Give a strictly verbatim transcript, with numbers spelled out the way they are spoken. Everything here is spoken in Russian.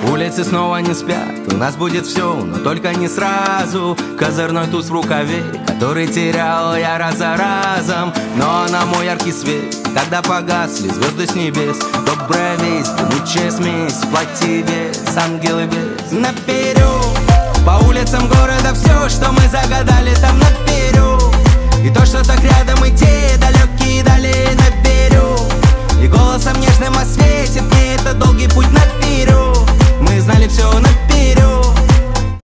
Улицы снова не спят, у нас будет все, но только не сразу. Козырной туз в рукаве, который терял я раз за разом. Но она мой яркий свет, когда погасли звезды с небес. Добрая весть, лучшая смесь, плати вес, ангелы без. Наперед, по улицам города все, что мы загадали там наперед. И то, что так рядом идти,